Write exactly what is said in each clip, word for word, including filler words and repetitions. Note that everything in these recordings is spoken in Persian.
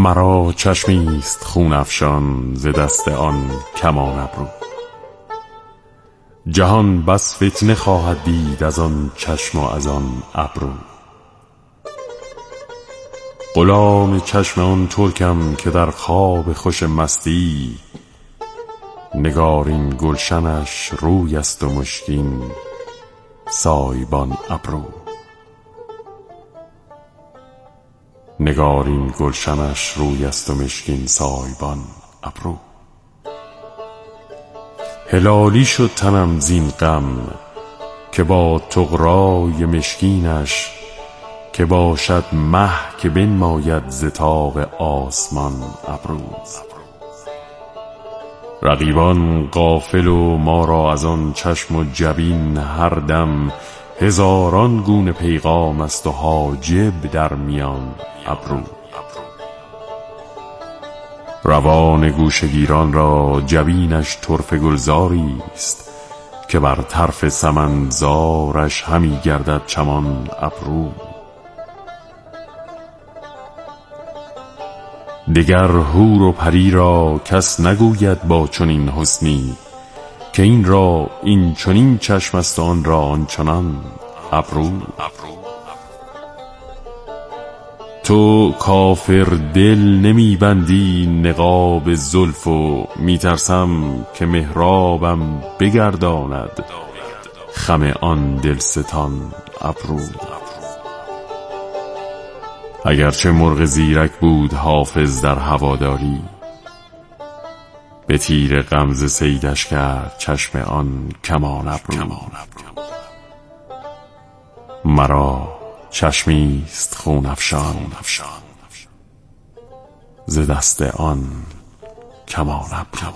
مرا چشمی است خون افشان ز دست آن کمان ابرو. جهان بس فتنه خواهد دید از آن چشم و از آن ابرو. غلام چشم آن ترکم که در خواب خوش مستی، نگارین گلشنش روی است و مشکین سایبان ابرو. نگارین گلشنش روی است و مشکین سایبان ابرو. هلالی شد تنم زین غم که با طغرای مشکینش، که باشد مه که بنماید ز طاق آسمان ابرو. رقیبان غافل و ما را از آن چشم و جبین هر دم، هزاران گونه پیغام است و حاجب در میان ابرو. روان گوشگیران را جبینش طرفه گلزاری است، که بر طرف سمنزارش همی گردد چمان ابرو. دگر حور و پری را کس نگوید با چنین حسنی، که این را این چنین چشم است و آن را آن چنان ابرو. تو کافر دل نمی بندی نقاب زلف و می ترسم که محرابم بگرداند خم آن دلستان ابرو. اگرچه مرغ زیرک بود حافظ در هواداری، به تیر غمزه صیدش کرد چشم آن کمان ابرو. مرا چشمی است خون افشان ز دست آن کمان ابرو.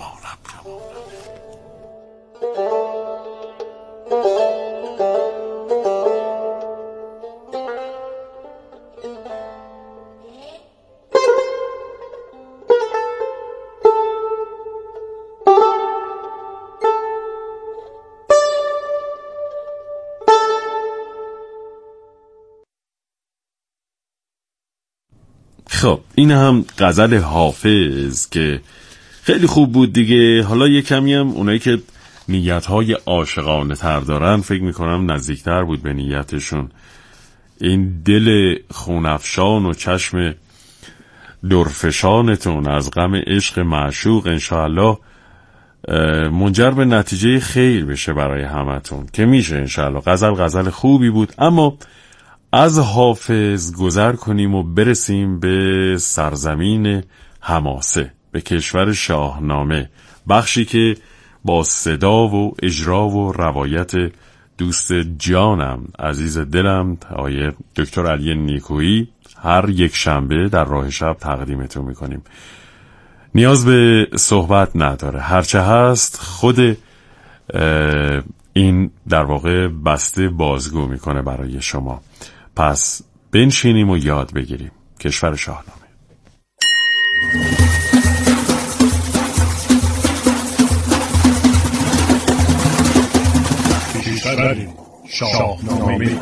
خب این هم غزل حافظ که خیلی خوب بود دیگه. حالا یه کمی هم اونایی که نیت‌های عاشقانه تر دارن فکر میکنم نزدیکتر بود به نیتشون. این دل خونافشان و چشم درفشانتون از غم عشق معشوق انشاءالله منجر به نتیجه خیر بشه برای همتون که میشه انشاءالله. غزل غزل خوبی بود. اما از حافظ گذر کنیم و برسیم به سرزمین حماسه، به کشور شاهنامه، بخشی که با صدا و اجرا و روایت دوست جانم عزیز دلم آقای دکتر علی نیکویی هر یک شنبه در راه شب تقدیمتون میکنیم. نیاز به صحبت نداره، هرچه هست خود این در واقع بسته بازگو میکنه برای شما. پس بنشینیم و یاد بگیریم. کشور شاهنامه. کشور شاهنامه.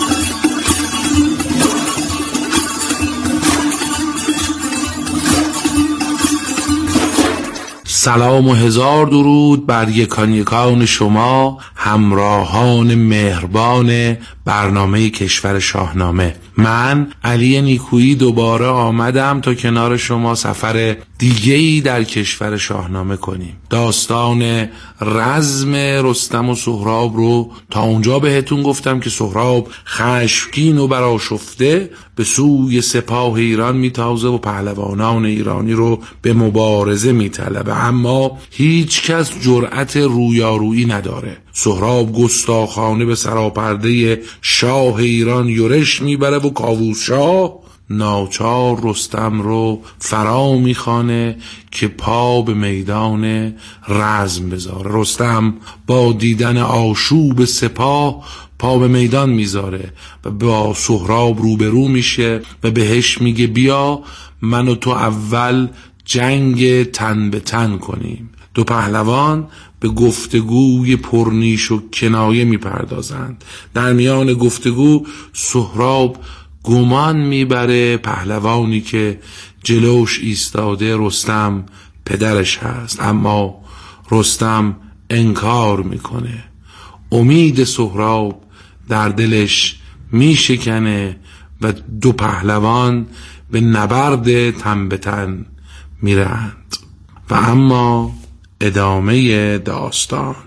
سلام و هزار درود بر یکان یکان شما همراهان مهربان برنامه کشور شاهنامه. من علی نیکویی دوباره آمدم تا کنار شما سفر دیگه‌ای در کشور شاهنامه کنیم. داستان رزم رستم و سهراب رو تا اونجا بهتون گفتم که سهراب خشمگین و برآشفته به سوی سپاه ایران میتازه و پهلوانان ایرانی رو به مبارزه میطلبه، اما هیچ کس جرأت رویارویی نداره. سهراب گستاخانه به سراپرده شاه ایران یورش میبره و کاووس شاه ناچار رستم رو فرا میخوانه که پا به میدان رزم بذاره. رستم با دیدن آشوب سپاه پا به میدان میذاره و با سهراب روبرو میشه و بهش میگه بیا من و تو اول جنگ تن به تن کنیم. دو پهلوان به گفتگوی پرنیش و کنایه میپردازند. در میان گفتگو سهراب گمان میبره پهلوانی که جلوش ایستاده رستم پدرش هست، اما رستم انکار میکنه. امید سهراب در دلش میشکنه و دو پهلوان به نبرد تن به تن میرند. و اما ادامه داستان.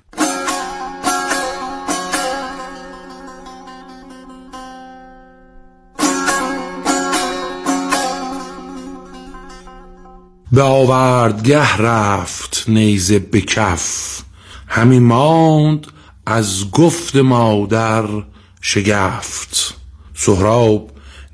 به آوردگه رفت نیزه به کف، همی ماند از گفت مادر شگفت. سهراب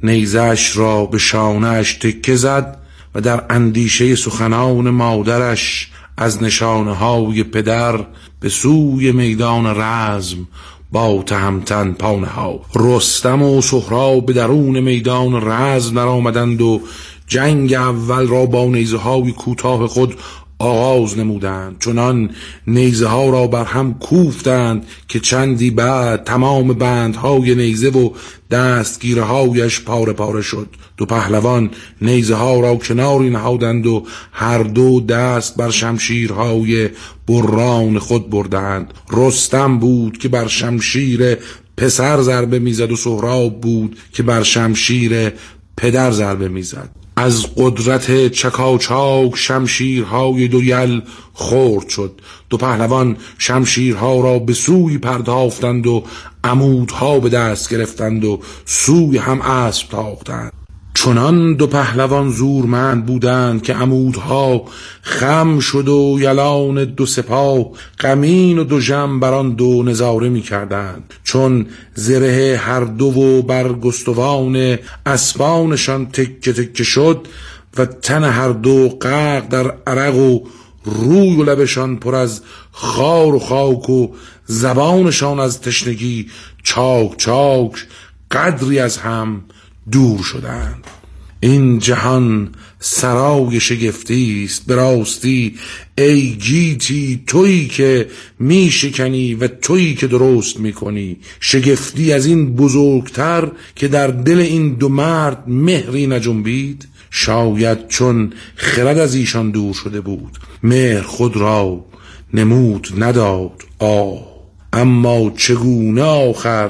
نیزش را به شانه‌اش تکه زد و در اندیشه سخنان مادرش از نشانه های پدر به سوی میدان رزم با تهمتن پا نهاد. رستم و سهراب به درون میدان رزم در آمدند و جنگ اول را با نیزه های کوتاه خود آغاز نمودند. چنان نیزه ها را بر هم کوفتند که چندی بعد تمام بندهای نیزه و دستگیره هایش پاره پاره شد. دو پهلوان نیزه ها را کناری نهادند و هر دو دست بر شمشیرهای بران خود بردند. رستم بود که بر شمشیر پسر ضربه میزد و سهراب بود که بر شمشیر پدر ضربه میزد. از قدرت چکاچاک شمشیرهای دو یل خرد شد. دو پهلوان شمشیرها را به سوی پرداختند و عمودها به دست گرفتند و سوی هم اسب تاختند. چنان دو پهلوان زورمند بودند که عمودها خم شد و یلان دو سپاه غمین و دو ژم بران دو نظاره می کردند. چون زره هر دو و برگستوان اسبانشان تکه تکه شد و تن هر دو غرق در عرق و روی و لبشان پر از خار و خاک و زبانشان از تشنگی چاک چاک قدری از هم دور شدند. این جهان سرای شگفتی است، به راستی ای گیتی تویی که می شکنی و تویی که درست می کنی. شگفتی از این بزرگتر که در دل این دو مرد مهری نجنبید. شاید چون خرد از ایشان دور شده بود، مهر خود را نمود نداد آه. اما چگونه آخر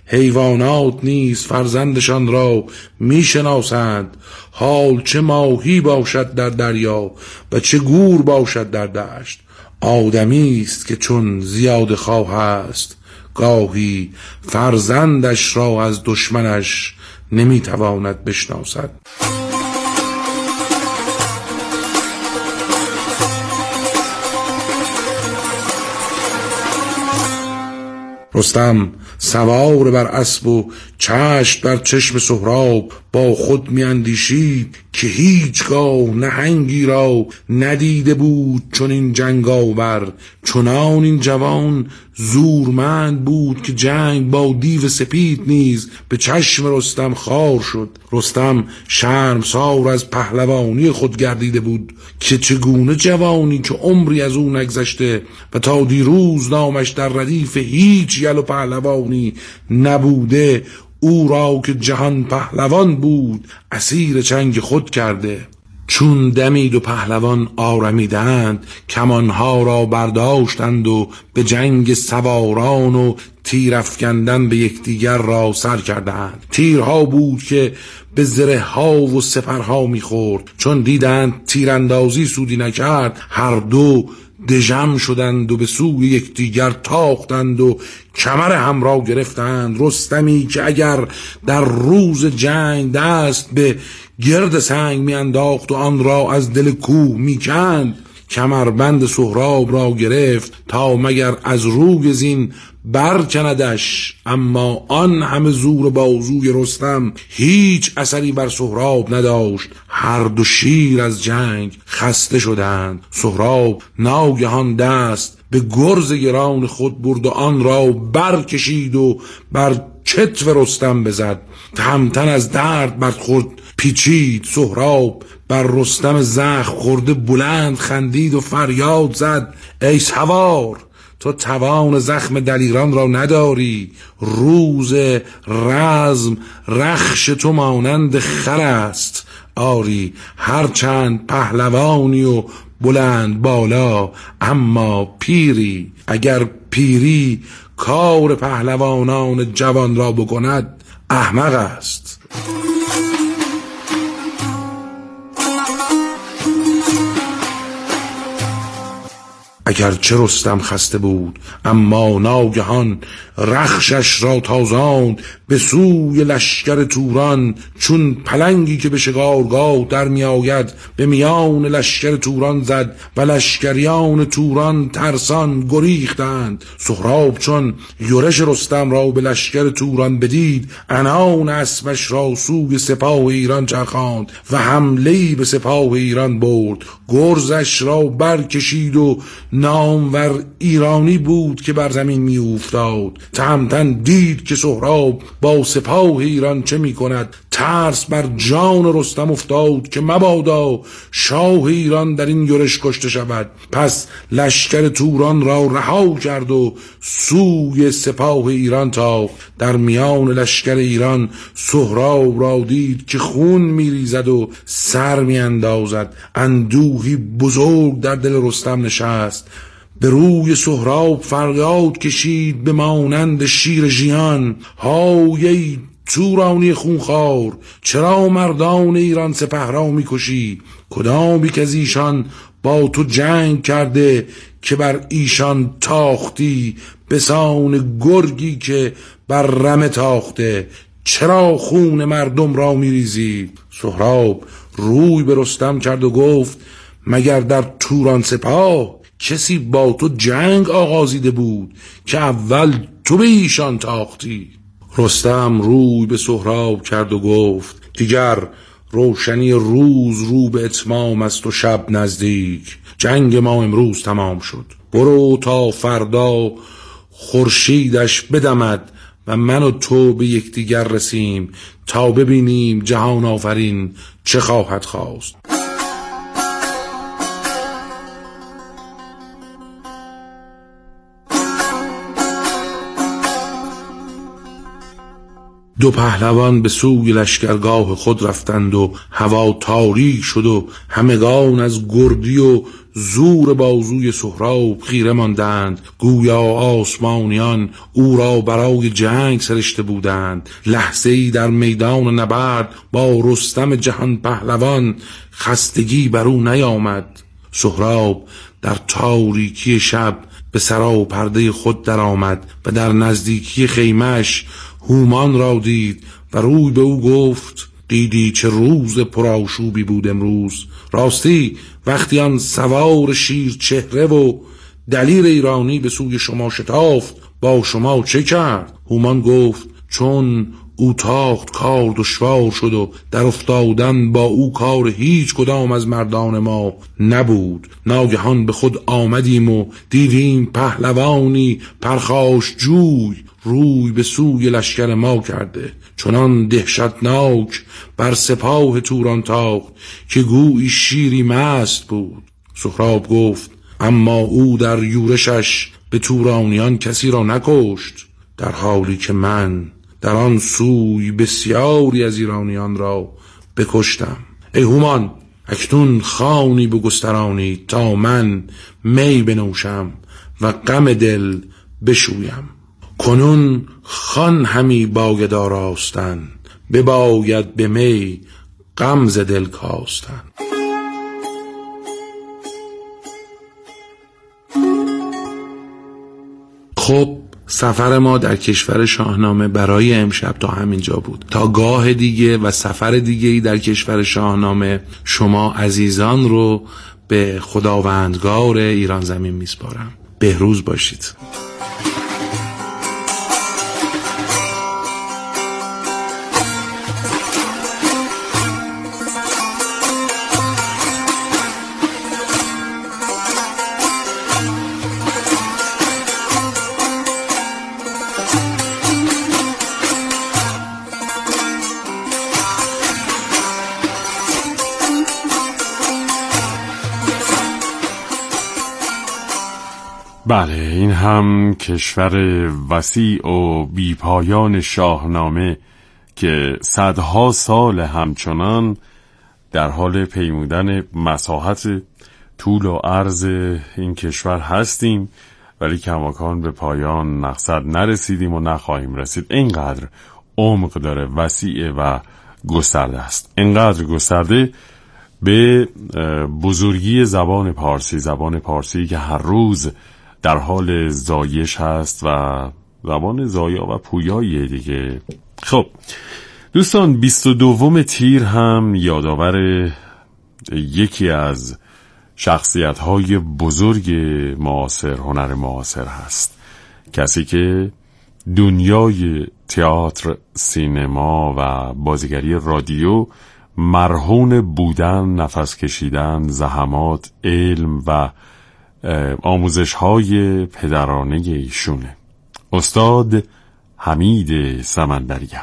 حیوانات نیز فرزندشان را میشناسند. حال چه ماهی باشد در دریا و چه گور باشد در دشت. آدمی است که چون زیاد خواه است، گاهی فرزندش را از دشمنش نمیتواند بشناسد. رستم سوار بر اسب و چشم بر چشم سهراب با خود می اندیشید که هیچگاه نهنگی را ندیده بود چون این جنگاور. چنان این جوان زورمند بود که جنگ با دیو سپید نیز به چشم رستم خار شد. رستم شرمسار از پهلوانی خود گردیده بود که چگونه جوانی که عمری از اون نگذشته و تا دیروز نامش در ردیف هیچ یل و پهلوانی نبوده، او را که جهان پهلوان بود اسیر چنگ خود کرده. چون دمید و پهلوان آرمیدند، کمانها را برداشتند و به جنگ سواران و تیر افکندن به یکدیگر را سر کردند. تیرها بود که به زره ها و سپرها میخورد. چون دیدند تیراندازی سودی نکرد، هر دو دژم شدند و به سوی یکدیگر تاختند و کمر هم را گرفتند. رستمی که اگر در روز جنگ دست به گرد سنگ می انداخت و آن را از دل کوه می کند، کمربند سهراب را گرفت تا مگر از روی زین برکندش. اما آن همه زور بازوی رستم هیچ اثری بر سهراب نداشت. هر دو شیر از جنگ خسته شدند. سهراب ناگهان دست به گرز گران خود برد و آن را برکشید و بر چتف رستم بزد. تهمتن از درد بر خود پیچید. سهراب بر رستم زخم خورده بلند خندید و فریاد زد: ای سوار، تو توان زخم دلیران را نداری. روز رزم رخش تو مانند خر است. آری هرچند پهلوانی و بلند بالا اما پیری. اگر پیری کار پهلوانان جوان را بکند احمق است. اگر چه رستم خسته بود اما ناگهان رخشش را تازاند به سوی لشکر توران، چون پلنگی که به شکارگاه در می آید به میان لشکر توران زد و لشکریان توران ترسان گریختند. سهراب چون یورش رستم را به لشکر توران بدید عنان اسبش را سوی سپاه ایران چرخاند و حمله‌ای به سپاه ایران برد. گرزش را برکشید و نامور ایرانی بود که بر زمین می افتاد. تهمتن دید که سهراب با سپاه ایران چه می کند. ترس بر جان رستم افتاد که مبادا شاه ایران در این یورش کشته شود. پس لشکر توران را رها کرد و سوی سپاه ایران تاخت. در میان لشکر ایران سهراب را دید که خون می ریزد و سر می اندازد. اندوهی بزرگ در دل رستم نشست. به روی سهراب فریاد کشید به مانند شیر ژیان: های ای تورانی خونخوار، چرا مردان ایران سپه را میکشی؟ کدامی که از ایشان با تو جنگ کرده که بر ایشان تاختی؟ بسان گرگی که بر رمه تاخته، چرا خون مردم را میریزی؟ سهراب روی به رستم کرد و گفت: مگر در توران سپاه کسی با تو جنگ آغازیده بود که اول تو به ایشان تاختی؟ رستم روی به سهراب کرد و گفت: دیگر روشنی روز رو به اتمام است و شب نزدیک. جنگ ما امروز تمام شد. برو تا فردا خورشیدش بدمد و من و تو به یکدیگر رسیم تا ببینیم جهان آفرین چه خواهد خواست. دو پهلوان به سوی لشکرگاه خود رفتند و هوا تاریک شد و همگان از گردی و زور بازوی سهراب خیره ماندند. گویا آسمانیان او را برای جنگ سرشته بودند. لحظه‌ای در میدان نبرد با رستم جهان پهلوان خستگی بر او نیامد. سهراب در تاریکی شب به سرا و پرده خود در آمد و در نزدیکی خیمه‌اش هومان را دید و روی به او گفت: دیدی چه روز پرآشوبی بود امروز؟ راستی وقتی آن سوار شیر چهره و دلیر ایرانی به سوی شما شتافت با شما چه کرد؟ هومان گفت: چون او تاخت کار دشوار شد و در افتادن با او کار هیچ کدام از مردان ما نبود. ناگهان به خود آمدیم و دیدیم پهلوانی پرخاش جوی روی به سوی لشکر ما کرده. چنان دهشتناک بر سپاه توران تاخت که گویی شیری مست بود. سهراب گفت: اما او در یورشش به تورانیان کسی را نکشت، در حالی که من در آن سوی بسیاری از ایرانیان را بکشتم. ای هومان، اکنون خانی بگسترانی تا من می بنوشم و غم دل بشویم. کنون خان همی باید آراستن، بباید به می غم ز دل کاستن. خب سفر ما در کشور شاهنامه برای امشب تا همینجا بود. تا گاه دیگه و سفر دیگه‌ای در کشور شاهنامه شما عزیزان رو به خداوندگار ایران زمین میسپارم. بهروز باشید. بله، این هم کشور وسیع و بیپایان شاهنامه که صدها سال همچنان در حال پیمودن مساحت طول و عرض این کشور هستیم، ولی کماکان به پایان مقصد نرسیدیم و نخواهیم رسید. اینقدر عمق داره، وسیع و گسترده است، اینقدر گسترده به بزرگی زبان پارسی، زبان پارسی که هر روز در حال زایش هست و زبان زایا و پویاییه دیگه. خب دوستان، بیست و دوم تیر هم یادآور یکی از شخصیت‌های بزرگ معاصر، هنر معاصر هست، کسی که دنیای تئاتر، سینما و بازیگری رادیو مرهون بودن، نفس کشیدن، زحمات، علم و آموزش‌های پدرانه ایشونه. استاد حمید سمندریان.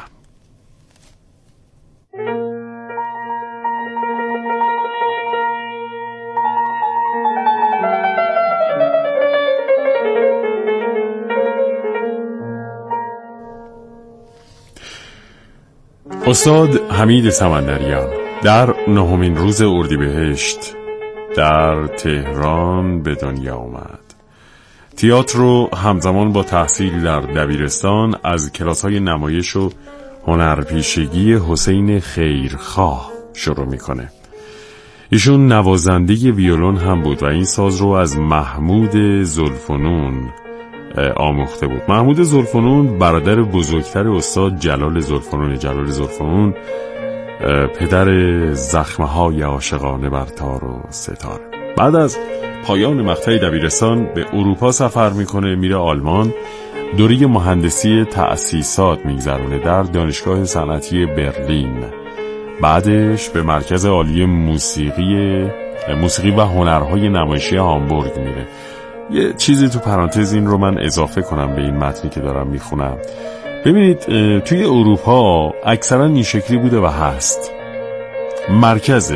استاد حمید سمندریان در نهمین روز اردیبهشت در تهران به دنیا آمد. تئاتر رو همزمان با تحصیل در دبیرستان از کلاس‌های نمایش و هنرپیشگی حسین خیرخواه شروع میکنه. ایشون نوازنده ویولون هم بود و این ساز رو از محمود زلفنون آموخته بود. محمود زلفنون برادر بزرگتر استاد جلال زلفنون. جلال زلفنون پدر زخمه‌های عاشقانه بر تار و ستاره. بعد از پایان مقطع دبیرستان به اروپا سفر میکنه، میره آلمان، دوره مهندسی تأسیسات میگذرونه در دانشگاه صنعتی برلین. بعدش به مرکز عالی موسیقی موسیقی و هنرهای نمایشی هامبورگ میره. یه چیزی تو پرانتز این رو من اضافه کنم به این متنی که دارم میخونم. ببینید توی اروپا اکثرا این شکلی بوده و هست. مرکز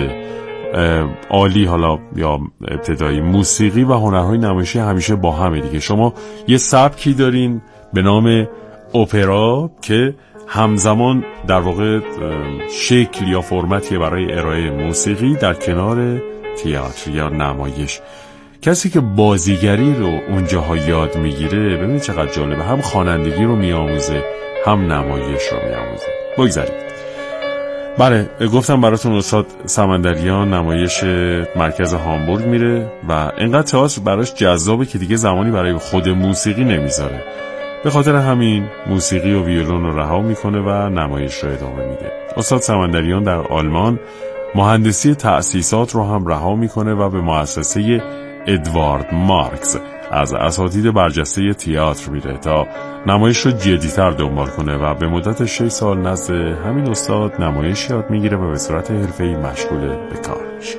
عالی حالا یا ابتدایی موسیقی و هنرهای نمایشی همیشه با همه دیگه. شما یه سبکی دارین به نام اپرا که همزمان در واقع شکل یا فرمتی برای ارائه موسیقی در کنار تئاتر یا نمایش. کسی که بازیگری رو اونجاها یاد میگیره، ببینید چقدر جالبه، هم خوانندگی رو میآموزه هم نمایش رو میآموزه. بگذارید. بله، گفتم براتون استاد سمندریان نمایش مرکز هامبورگ میره و اینقدر تئاتر براش جذابه که دیگه زمانی برای خود موسیقی نمیذاره. به خاطر همین موسیقی و ویولون رو رها میکنه و نمایش رو ادامه میده. استاد سمندریان در آلمان مهندسی تأسیسات رو هم رها میکنه و به مؤسسه ادوارد مارکس از اساتید برجسته تئاتر میره تا نمایش رو جدی‌تر دنبال کنه و به مدت شش سال نزد همین استاد نمایش یاد میگیره و به صورت حرفه‌ای مشغول به کار میشه.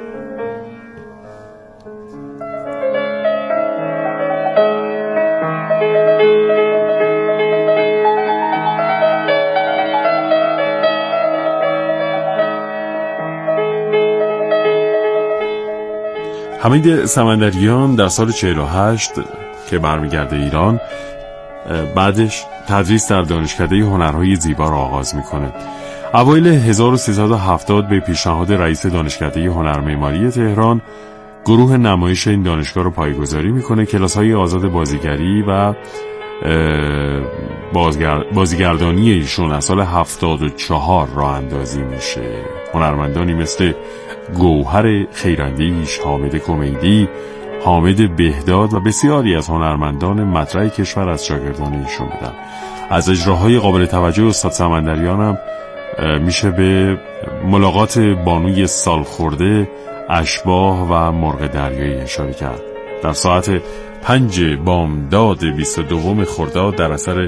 حمید سمندریان در سال چهل و هشت که برمیگرده ایران، بعدش تدریس در دانشکده هنرهای زیبا را آغاز میکنه. اوایل هزار و سیصد و هفتاد به پیشنهاد رئیس دانشکده هنرمعماری تهران گروه نمایش این دانشگاه رو پایه‌گذاری میکنه. کلاس‌های آزاد بازیگری و بازگر... بازیگردانی ایشون از سال هفتاد و چهار راه اندازی میشه. هنرمندانی مثل گوهر خیراندیش، حامد کمیدی، حامد بهداد و بسیاری از هنرمندان مطرح کشور از شاگردان ایشون بودن. از اجراهای قابل توجه استاد سمندریان هم میشه به ملاقات بانوی سالخورده، اشباح و مرغ دریایی اشاره کرد. در ساعت پنج بامداد بیست و دوم خرداد در اثر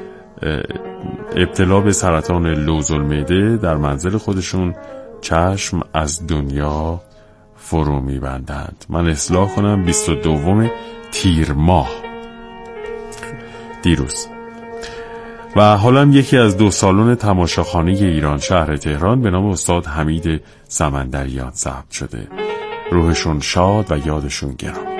ابتلا به سرطان لوزالمعده در منزل خودشون چشم از دنیا فرو میبندند. من اصلاح کنم بیست و دوم تیر ماه دیروز. و حالا یکی از دو سالن تماشاخانه ایران شهر تهران به نام استاد حمید سمندریان ثبت شده. روحشون شاد و یادشون گرامی.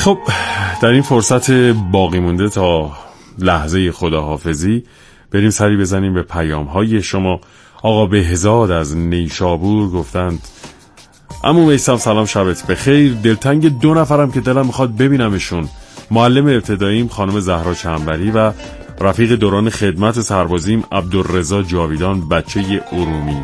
خب در این فرصت باقی مونده تا لحظه خداحافظی بریم سری بزنیم به پیام های شما. آقا بهزاد از نیشابور گفتند عمو میثم سلام، شبت بخیر. دلتنگ دو نفرم که دلم میخواد ببینمشون، معلم ابتداییم خانم زهرا چنبری و رفیق دوران خدمت سربازیم عبدالرضا جاویدان بچه ارومیه.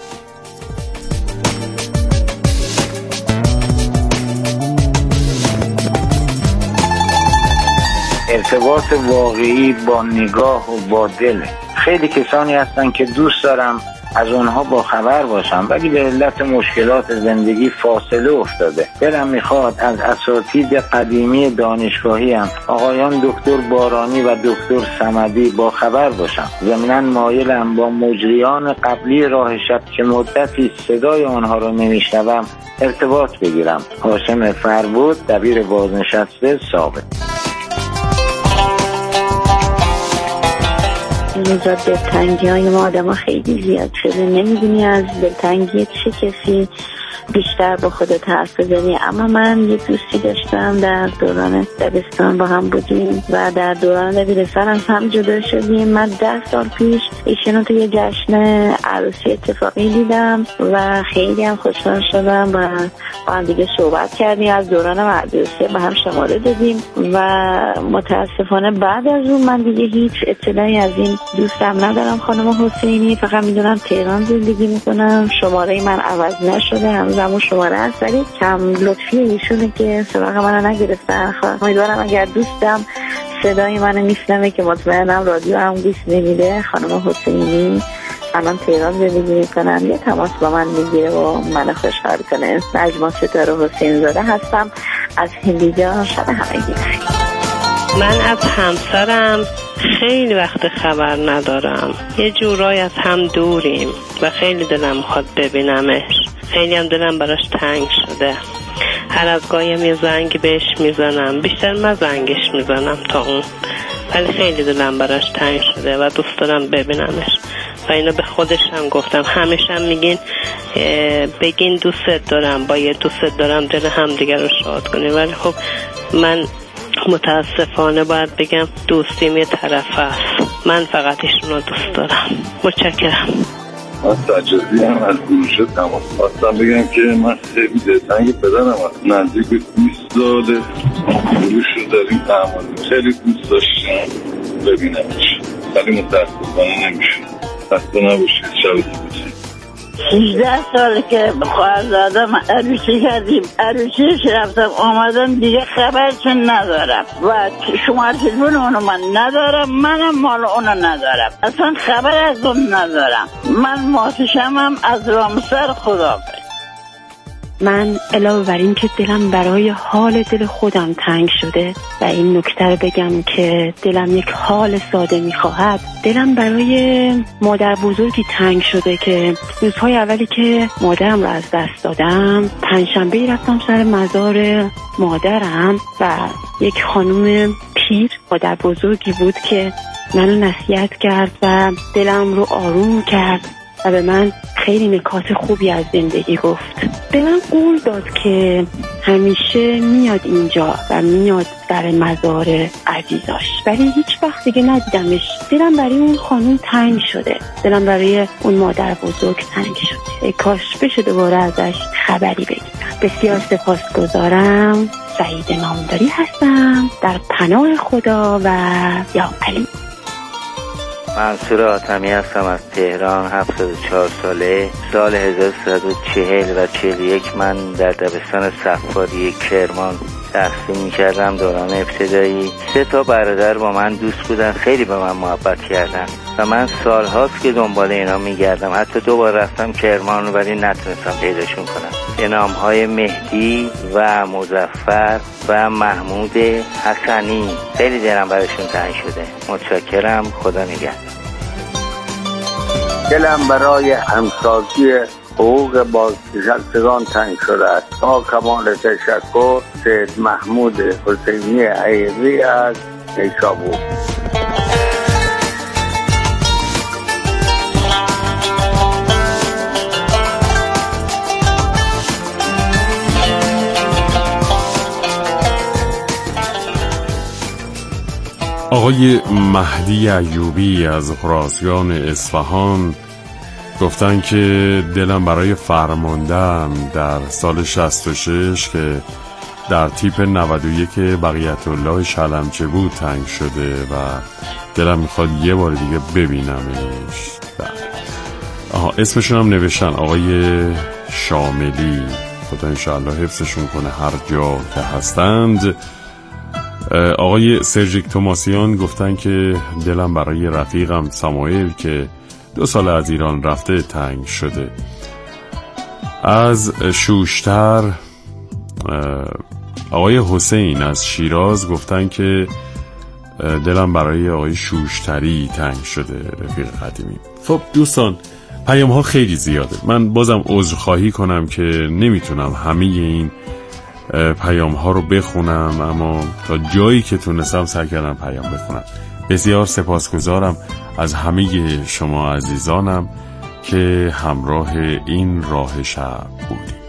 ارتباط واقعی با نگاه و با دل. خیلی کسانی هستن که دوست دارم از اونها با خبر باشم ولی به علت مشکلات زندگی فاصله افتاده. دلم میخواد از اساتید قدیمی دانشگاهی هم آقایان دکتر بارانی و دکتر صمدی با خبر باشم. ضمناً مایلم با مجریان قبلی راه شب که مدتی صدای آنها رو نمیشنوم ارتباط بگیرم. هاشم فربود، دبیر بازنشسته سابق. روزا دلتنگی های ما آدم ها خیلی زیاد شده، نمیدونی از دلتنگی چه کسی بیشتر با خودت حرف بزنی. اما من یه دوستی داشتم در دوران دبستان با هم بودیم و در دوران دبیرستان هم, هم جدا شدیم. من ده سال پیش ایشونو تو یه جشن عروسی اتفاقی دیدم و خیلی هم خوشحال شدم و با هم دیگه صحبت کردیم، از دوران مدرسه با هم شماره دادیم و متاسفانه بعد از اون من دیگه هیچ اطلاعی از این دوستم ندارم خانم حسینی. فقط میدونم تهران زندگی میکنم، شماره من عوض نشده، هم همون شماره هست ولی کم لطفی ایشونه که سراغ منو نگرفتن. امیدوارم اگر دوستم صدای منو میشنوه که مطمئنم رادیو هم گوش نمیده، خانم حسینی الان تهران زندگی میکنم، یه تماس با من میگیره و منو خوشحال کنه. نجما ستاره حسین زاده هستم از هندیجان. شب همگی بخیر. من از همسرم خیلی وقت خبر ندارم، یه جورای از هم دوریم و خیلی دلم میخواد ببینمش. خیلی هم دلم براش تنگ شده. هر از گاهیم یه زنگ بهش میزنم، بیشتر من زنگش میزنم تا اون، ولی خیلی دلم براش تنگ شده و دوست دارم ببینمش و اینو به خودش هم گفتم. همیشه هم میگین بگین دوست دارم، با یه دوست دارم دل هم دیگر رو شاد کنیم، ولی خب من متاسفانه باید بگم دوستیم یه طرف است. من فقط ایشون رو دوست دارم. متشکرم. من سجادی هم از گروشه تمام خواستم بگم که من خیلی دلتنگ پدرم هست. نزدیک به بیست ساله گروش رو داریم تعامل، خیلی دوست داشتم ببینمش ولی متاسفانه نمیشه. خسته نباشید، شبتون بخیر. سیزده ساله که خواهر زادم عروسی کردیم، عروسیش رفتم آمدم دیگه خبرشون ندارم و شماره تلفن اونو من ندارم، منم مال اونو ندارم، اصلا خبر از اون ندارم. من محتشمم از رامسر. خدا. من علاوه بر این که دلم برای حال دل خودم تنگ شده و این نکته رو بگم که دلم یک حال ساده میخواهد، دلم برای مادر بزرگی تنگ شده که روزهای اولی که مادرم رو از دست دادم پنجشنبه رفتم سر مزار مادرم و یک خانم پیر مادر بزرگی بود که منو نصیحت کرد و دلم رو آروم کرد و به من خیلی نکات خوبی از زندگی گفت. به من قول داد که همیشه میاد اینجا و میاد در مزار عزیزاش، ولی هیچ وقت دیگه ندیدمش. دلم برای اون خانم تنگ شده، دلم برای اون مادر بزرگ تنگ شده. کاش بشه دوباره ازش خبری بگیرم. بسیار سپاسگزارم. سعید نامداری هستم، در پناه خدا و یا علی. منصور آتمی هستم از تهران، هفتاد و چهار ساله. سال هزار و سیصد و چهل و چهل و یک من در دبستان صفاری کرمان تحصیل می‌کردم دوران ابتدایی. سه تا برادر با من دوست بودن، خیلی به من محبت کردن و من سال‌هاست که دنبال اینا می‌گردم. حتی دو بار رفتم کرمان ولی نتونستم پیداشون کنم. به نام‌های مهدی و مظفر و محمود حسنی. خیلی دلم براشون تنگ شده. متشکرم. خدا نگهدار. دلم برای همسازی حقوق بازنشستگان تنگ شده است. با کمال تشکر، سید محمود حسینی عیقی از نیشابور. آقای مهدی ایوبی از خراسان اصفهان گفتن که دلم برای فرمانده‌ام در سال شصت و شش که در تیپ نود و یک بقیت الله شلمچه بود تنگ شده و دلم میخواد یه بار دیگه ببینمش. آها، اسمشون هم نوشتن، آقای شاملی، خدا انشاءالله حفظشون کنه هر جا که هستند. آقای سرژیک توماسیان گفتن که دلم برای رفیقم ساموئل که دو سال از ایران رفته تنگ شده. از شوشتر آقای حسین از شیراز گفتن که دلم برای آقای شوشتری تنگ شده، رفیق قدیمی. خب دوستان، پیام ها خیلی زیاده. من بازم عذرخواهی کنم که نمیتونم همه این پیام ها رو بخونم، اما تا جایی که تونستم سعی کردم پیام بخونم. بسیار سپاسگزارم از همه شما عزیزانم که همراه این راه شب بودید.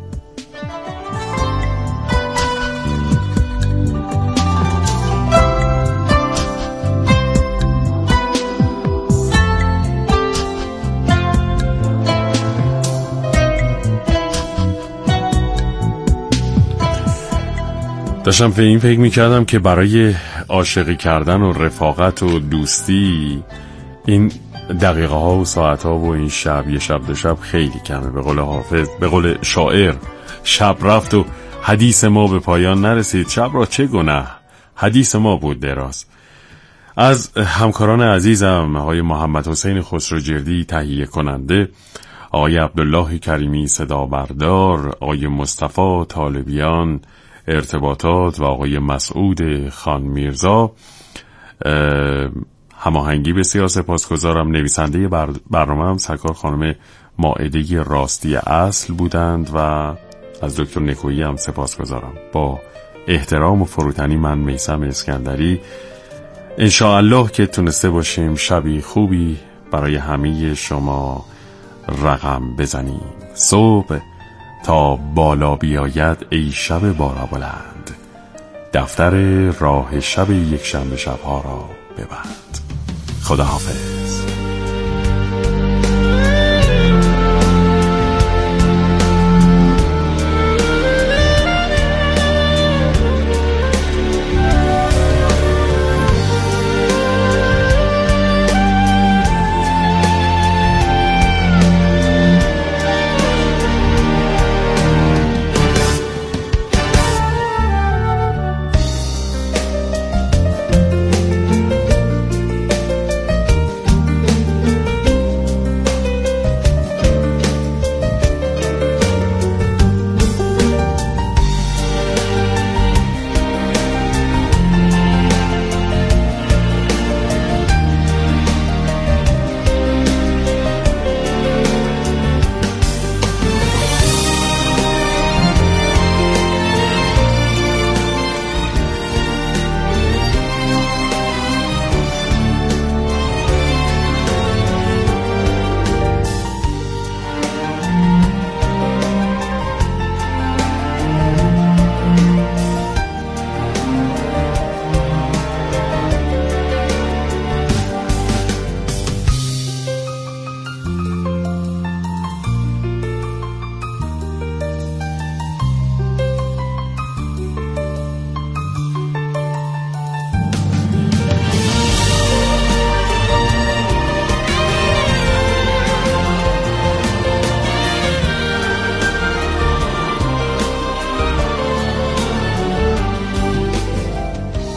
داشتم به این فکر میکردم که برای عاشقی کردن و رفاقت و دوستی این دقیقه ها و ساعت ها و این شب یه شب دو شب خیلی کمه. به قول حافظ، به قول شاعر، شب رفت و حدیث ما به پایان نرسید، شب را چه گناه حدیث ما بود دراز. از همکاران عزیزم آقای محمد حسین خسروجردی تهیه کننده، آقای عبدالله کریمی صدا بردار، آقای مصطفی طالبیان ارتباطات و آقای مسعود خان میرزا هماهنگی، بسیار سپاسگزارم. نویسنده برنامه هم سرکار خانم مائده راستی اصل بودند و از دکتر نکویی هم سپاسگزارم. با احترام و فروتنی، من میثم اسکندری. انشاءالله که تونسته باشیم شبی خوبی برای همه شما رقم بزنیم. صبح تا بالا بیاید ای شب بارا بلند، دفتر راه شب یک شنبه شبها را ببند. خدا حافظ.